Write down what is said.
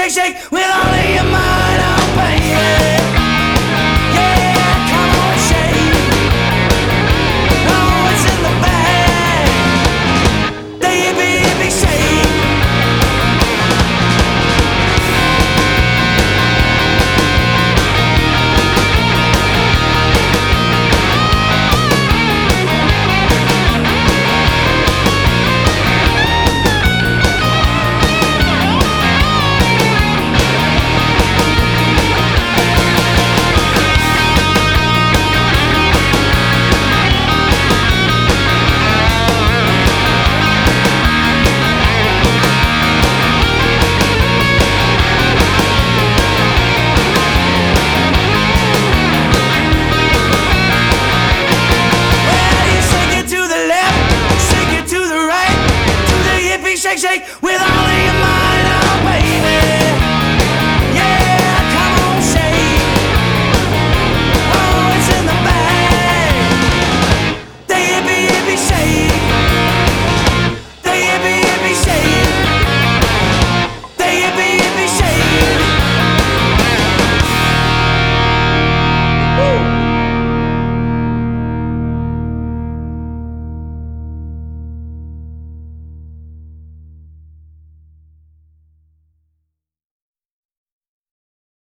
shake, shake with all of your might, oh baby. Yeah, come on, shake. Oh, what's in the bag? The yippee, yippee, shake. Shake, shake with